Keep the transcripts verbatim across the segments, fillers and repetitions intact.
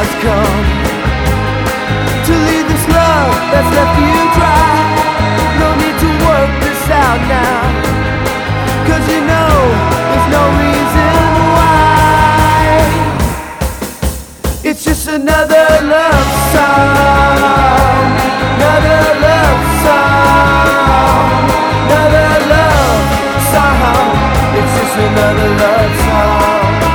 has come to leave this love that's left you dry. No need to work this out now, 'cause you know there's no reason why. It's just another love song, another love song, another love song. It's just another love song.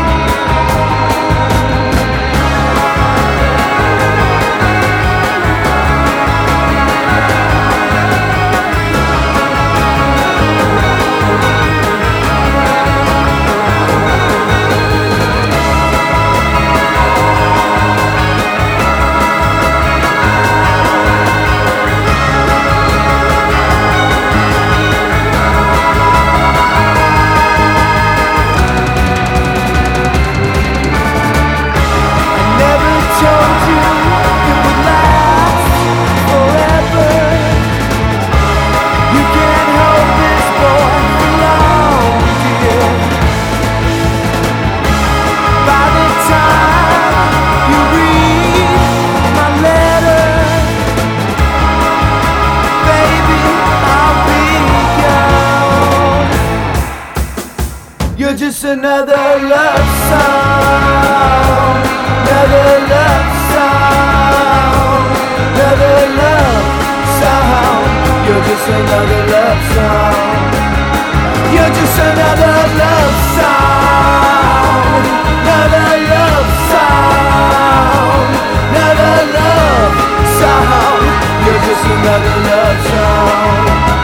You're just another love song, another love song, another love song. You're just another love song. You're just another love song, another love song, another love song. You're just another love song.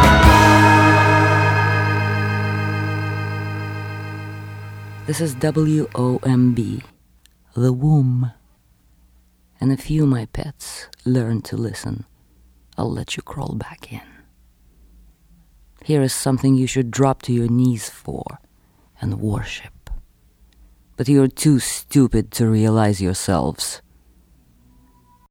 This is W O M B, The Womb. And if you, my pets, learn to listen, I'll let you crawl back in. Here is something you should drop to your knees for and worship. But you're too stupid to realize yourselves.